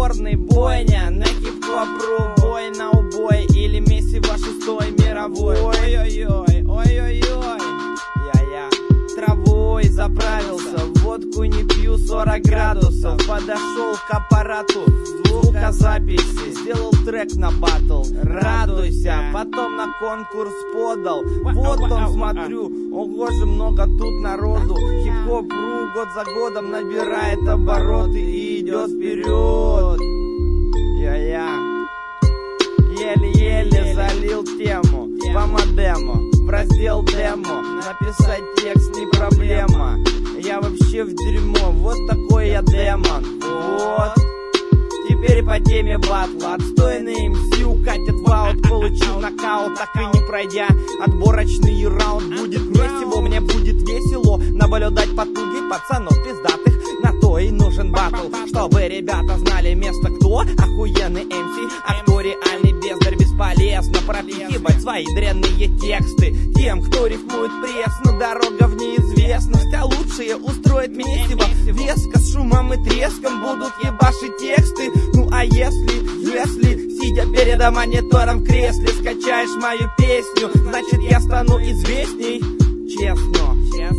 черный бойня, на хип-хоп бой на убой, или месиво 6-й мировой. Ой-ой-ой, ой-ой-ой, я травой заправился, водку не пью 40 градусов. Подошел к аппарату звукозаписи, сделал трек на батл, радуйся. Потом на конкурс подал, вот он смотрю, ого же много тут народу. Хип-хоп.ру год за годом набирает обороты и идет вперед. Я еле-еле залил тему по модему, в раздел демо, написать текст не проблема. Я вообще в дерьмо, вот такой я демон. Вот. Теперь по теме батла. Отстойный МС укатит в аут, получил нокаут, так и не пройдя отборочный раунд. Будет месиво, мне будет весело наблюдать потуги пацанов пиздатых. На то и нужен батл, чтобы ребята знали место, кто охуенный МС, а кто реальный бездарь. Бесполезно пропихивать свои дрянные тексты тем, кто рифмует пресно. Дорога в неизвестность, а лучшее устроит месиво веско с шумом и треском будут ебашить тексты. Ну а если, сидя перед монитором в кресле, скачаешь мою песню, значит я стану известней. Честно.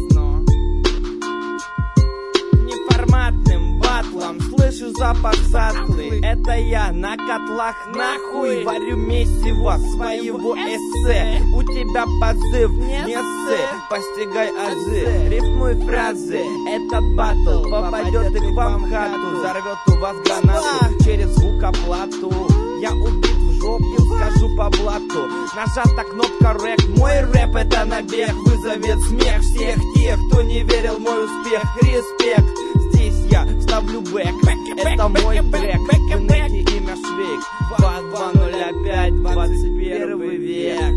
Неформатным батлом слышу запах затлы. Это я на котлах нахуй варю месиво своего эссе. У тебя позыв не ссы, постигай азы, рифмуй фразы. Этот батл попадет и к вам в хату, взорвет у вас гранату через звукоплату. Я убит в жопу, скажу по блату. Нажата кнопка рэк, мой рэп это набег, вызовет смех всех тех, кто не верил в мой успех. Респект, здесь я вставлю бэк, это мой трек, в инете имя Швейк. 2205, 21 век.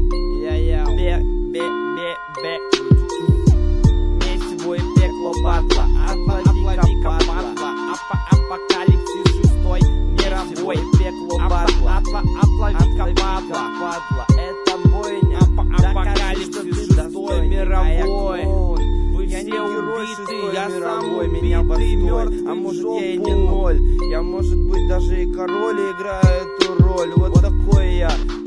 Месиво и пекло батла, отлади-ка батла, апокалипсис 6-й мировой. Пекло батла, отлови-ка батла, это бойня, апокалипсис 6-й мировой. Я не убитый, я сам убитый, мертвый, а может я и не ноль. Я может быть даже и король, играю эту роль. Вот такой я.